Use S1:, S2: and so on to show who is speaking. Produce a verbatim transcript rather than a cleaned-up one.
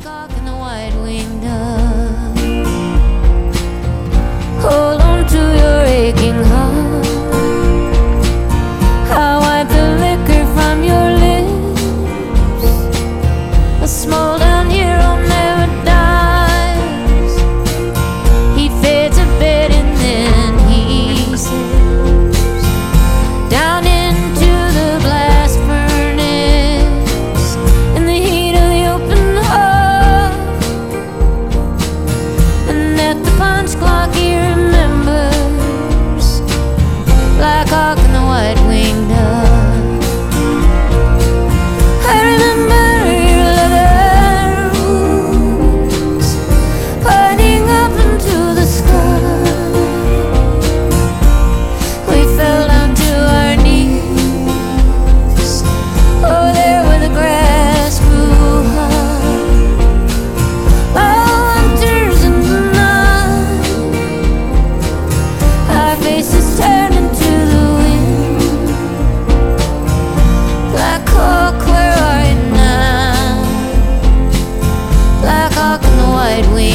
S1: like hawk and the white-winged dove. Hold on to your aching heart. I wipe the liquor from your lips. A small-down hero never dies. He fades a bit and then he slips down into the blast furnace in the heat of the open heart. And at the punch clock he remembers, like hawk and the white-winged dove. I remember your leather wounds pointing up into the sky. We fell down to our knees, oh, there where the grass grew high. Oh, hunters in the night, our faces turned into the wind. Black Hawk, where are you now? Black Hawk and the white wing.